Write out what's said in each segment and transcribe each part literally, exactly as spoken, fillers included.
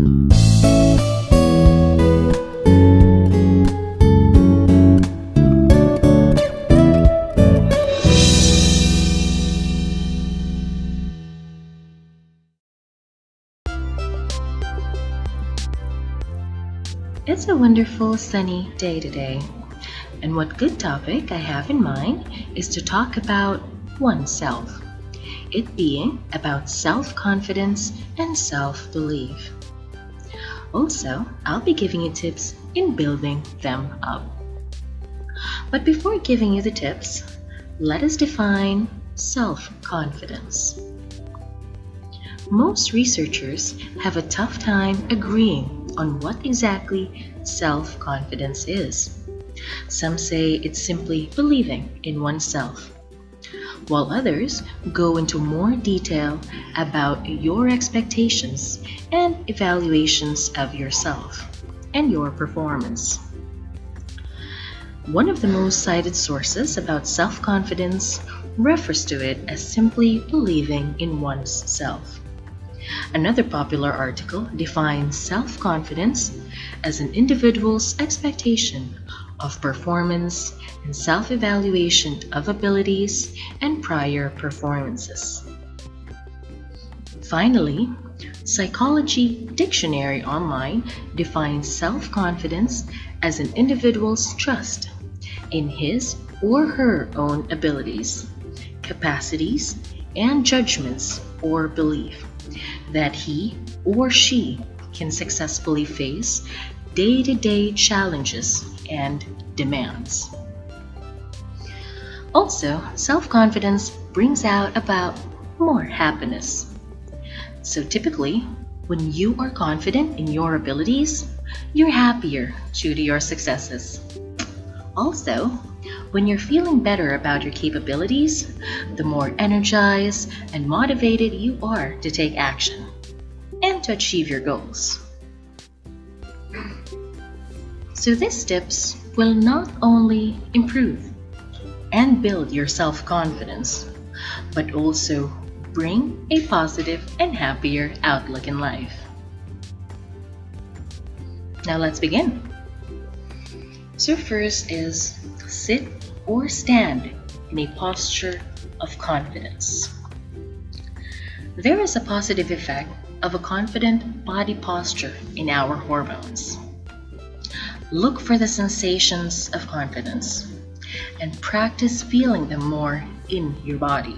It's a wonderful sunny day today, and what good topic I have in mind is to talk about oneself, it being about self-confidence and self-belief. Also, I'll be giving you tips in building them up. But before giving you the tips, let us define self-confidence. Most researchers have a tough time agreeing on what exactly self-confidence is. Some say it's simply believing in oneself, while others go into more detail about your expectations and evaluations of yourself and your performance. One of the most cited sources about self-confidence refers to it as simply believing in one's self. Another popular article defines self-confidence as an individual's expectation of performance and self-evaluation of abilities and prior performances. Finally, Psychology Dictionary Online defines self-confidence as an individual's trust in his or her own abilities, capacities, and judgments or belief that he or she can successfully face day-to-day challenges and demands. Also, self-confidence brings out about more happiness. So typically, when you are confident in your abilities, you're happier due to your successes. Also, when you're feeling better about your capabilities, the more energized and motivated you are to take action and to achieve your goals. So these tips will not only improve and build your self-confidence, but also bring a positive and happier outlook in life. Now let's begin. So first is sit or stand in a posture of confidence. There is a positive effect of a confident body posture in our hormones. Look for the sensations of confidence and practice feeling them more in your body.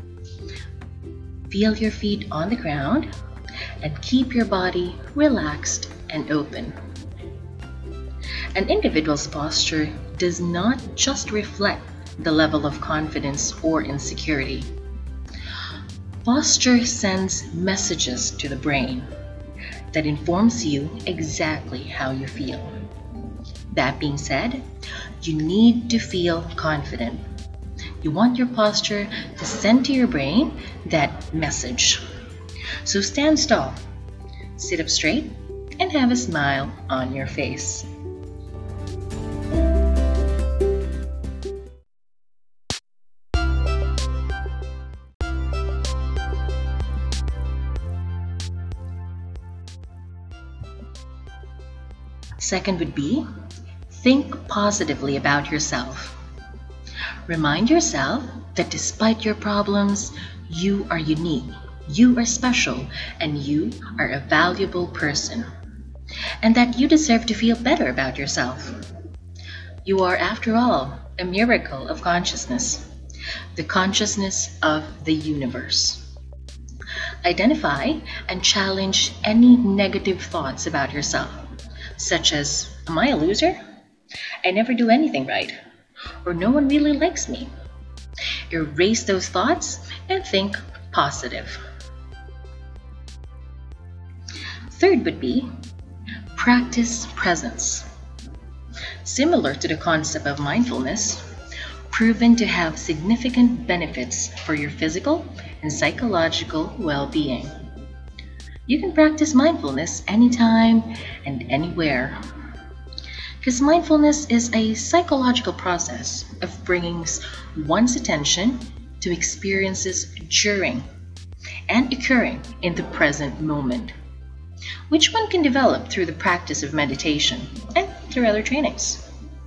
Feel your feet on the ground and keep your body relaxed and open. An individual's posture does not just reflect the level of confidence or insecurity. Posture sends messages to the brain that informs you exactly how you feel. That being said, you need to feel confident. You want your posture to send to your brain that message. So stand tall, sit up straight, and have a smile on your face. Second would be, think positively about yourself. Remind yourself that despite your problems, you are unique, you are special, and you are a valuable person. And that you deserve to feel better about yourself. You are, after all, a miracle of consciousness, the consciousness of the universe. Identify and challenge any negative thoughts about yourself, such as, am I a loser? I never do anything right. Or no one really likes me. Erase those thoughts and think positive. Third would be, practice presence. Similar to the concept of mindfulness, proven to have significant benefits for your physical and psychological well-being. You can practice mindfulness anytime and anywhere. Because mindfulness is a psychological process of bringing one's attention to experiences during and occurring in the present moment. which one can develop through the practice of meditation and through other trainings.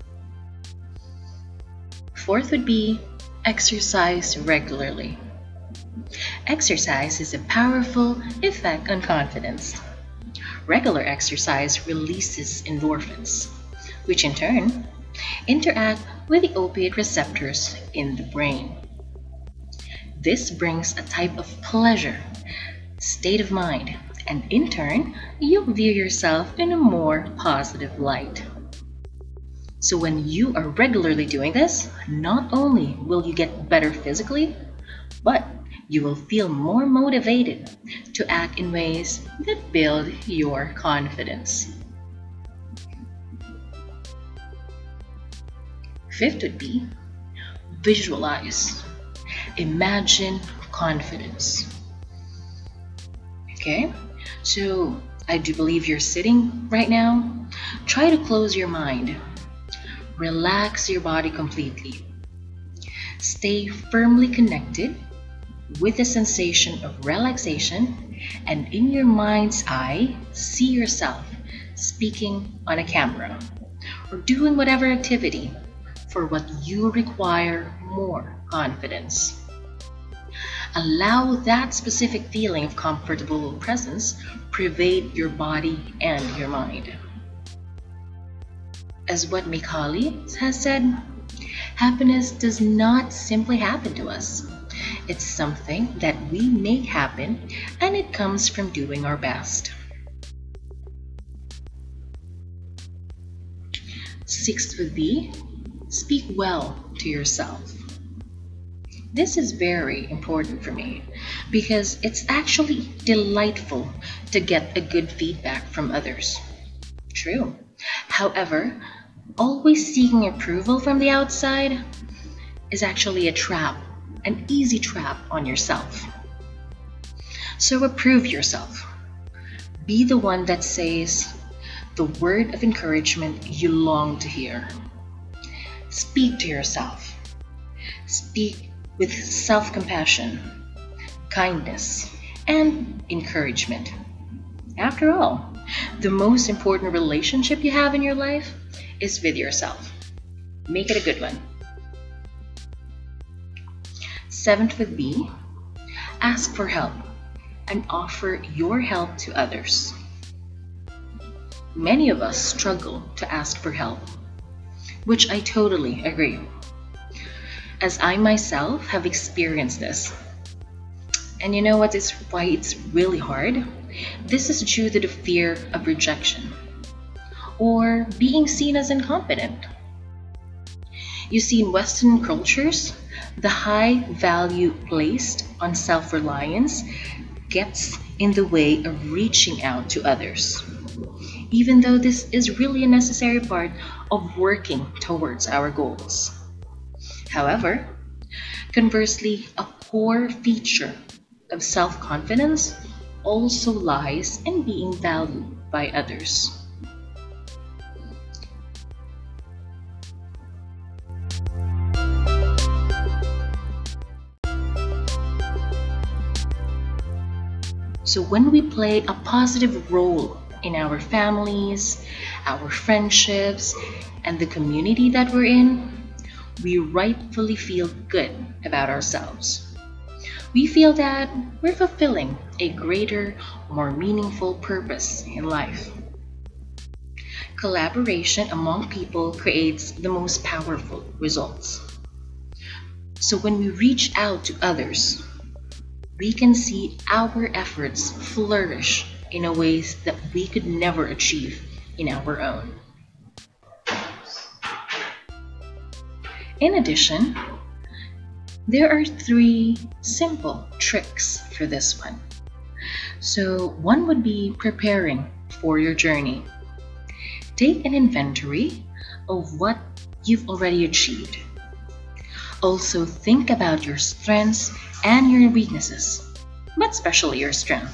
Fourth would be exercise regularly. Exercise is a powerful effect on confidence. Regular exercise releases endorphins, which in turn interact with the opiate receptors in the brain. This brings a type of pleasure, state of mind, and in turn, you view yourself in a more positive light. So when you are regularly doing this, not only will you get better physically, but you will feel more motivated to act in ways that build your confidence. Fifth would be visualize. Imagine confidence. Okay, so I do believe you're sitting right now. Try to close your mind. Relax your body completely. Stay firmly connected with the sensation of relaxation, and in your mind's eye, see yourself speaking on a camera or doing whatever activity for what you require more confidence. Allow that specific feeling of comfortable presence pervade your body and your mind. As what Mihaly has said, happiness does not simply happen to us. It's something that we make happen, and it comes from doing our best. Sixth would be speak well to yourself. This is very important for me because it's actually delightful to get a good feedback from others. True. However, always seeking approval from the outside is actually a trap, an easy trap on yourself. So approve yourself. Be the one that says the word of encouragement you long to hear. Speak to yourself. Speak with self-compassion, kindness, and encouragement. After all, the most important relationship you have in your life is with yourself. Make it a good one. Seventh would be ask for help and offer your help to others. Many of us struggle to ask for help, which I totally agree, as I myself have experienced this. And you know what is why it's really hard? This is due to the fear of rejection or being seen as incompetent. You see, in Western cultures, the high value placed on self-reliance gets in the way of reaching out to others, even though this is really a necessary part of working towards our goals. However, conversely, a core feature of self-confidence also lies in being valued by others. So when we play a positive role in our families, our friendships, and the community that we're in, we rightfully feel good about ourselves. We feel that we're fulfilling a greater, more meaningful purpose in life. Collaboration among people creates the most powerful results. So when we reach out to others, we can see our efforts flourish in a ways that we could never achieve in our own. In addition, there are three simple tricks for this one. So one would be preparing for your journey. Take an inventory of what you've already achieved. Also think about your strengths and your weaknesses, but especially your strength.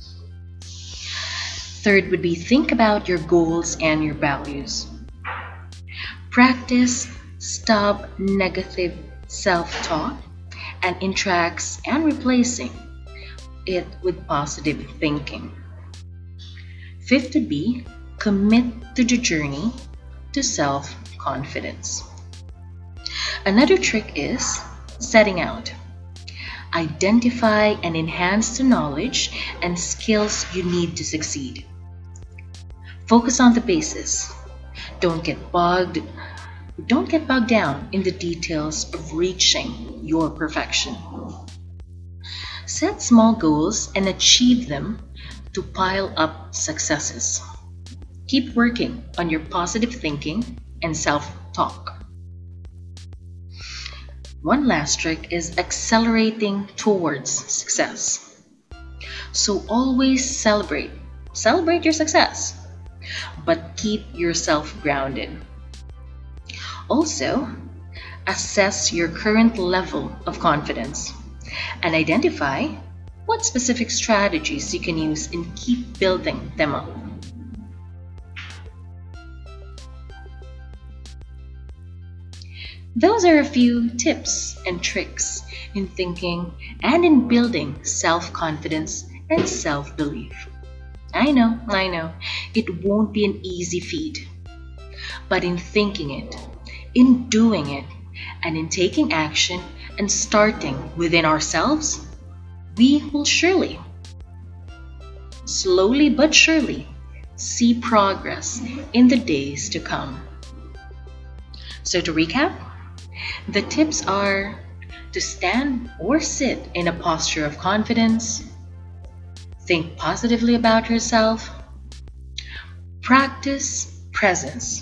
Third would be think about your goals and your values. Practice stop negative self-talk and interacts and replacing it with positive thinking. Fifth would be commit to the journey to self-confidence. Another trick is setting out. Identify and enhance the knowledge and skills you need to succeed. Focus on the basis. Don't get bogged don't get bogged down in the details of reaching your perfection. Set small goals and achieve them to pile up successes. Keep working on your positive thinking and self-talk. One last trick is accelerating towards success. So always celebrate. Celebrate your success, but keep yourself grounded. Also, assess your current level of confidence and identify what specific strategies you can use and keep building them up. Those are a few tips and tricks in thinking and in building self-confidence and self-belief. I know, I know, it won't be an easy feat, but in thinking it, in doing it, and in taking action and starting within ourselves, we will surely, slowly but surely, see progress in the days to come. So to recap, the tips are to stand or sit in a posture of confidence, think positively about yourself, practice presence,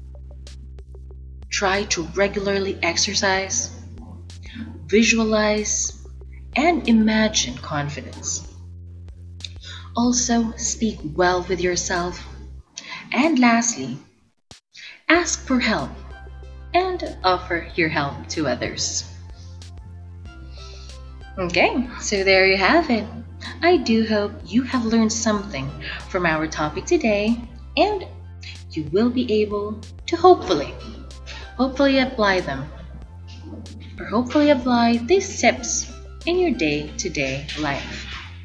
try to regularly exercise, visualize, and imagine confidence. Also, speak well with yourself. And lastly, ask for help and offer your help to others. Okay, so there you have it. I do hope you have learned something from our topic today, and you will be able to hopefully, hopefully apply them, or hopefully apply these tips in your day-to-day life.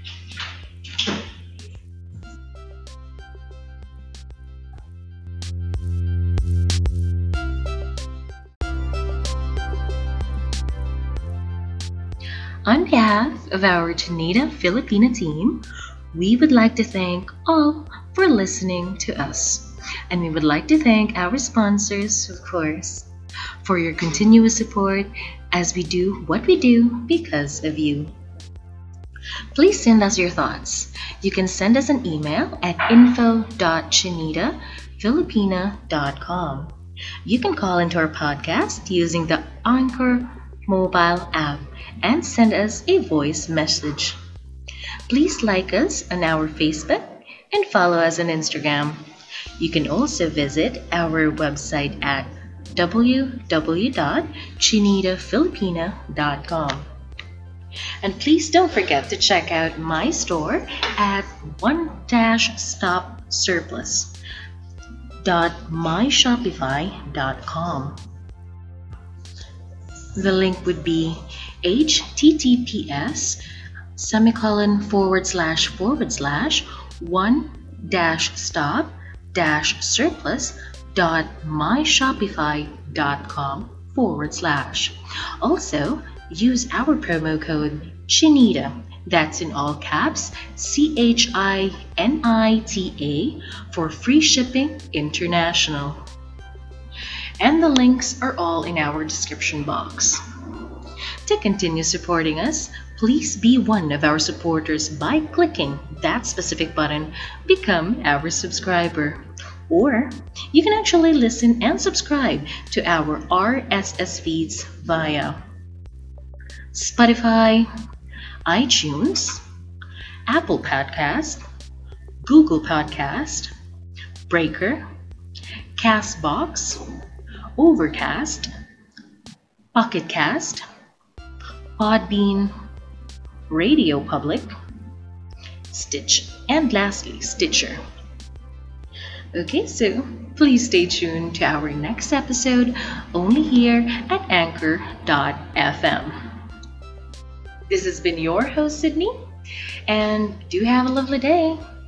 On behalf of our Chinita Filipina team, we would like to thank all for listening to us. And we would like to thank our sponsors, of course, for your continuous support as we do what we do because of you. Please send us your thoughts. You can send us an email at info dot chinita filipina dot com. You can call into our podcast using the Anchor mobile app and send us a voice message. Please like us on our Facebook and follow us on Instagram. You can also visit our website at w w w dot chinita filipina dot com. And please don't forget to check out my store at one stop surplus dot my shopify dot com. The link would be https semicolon forward slash forward slash one dash stop dash surplus dot my shopify dot com forward slash. Also, use our promo code CHINITA, that's in all caps, C H I N I T A, for free shipping international. And the links are all in our description box. To continue supporting us, please be one of our supporters by clicking that specific button, Become Our Subscriber. Or you can actually listen and subscribe to our R S S feeds via Spotify, iTunes, Apple Podcast, Google Podcast, Breaker, Castbox, Overcast, Pocket Cast, Podbean, Radio Public, Stitch, and lastly, Stitcher. Okay, so please stay tuned to our next episode only here at anchor dot f m. This has been your host, Sydney, and do have a lovely day.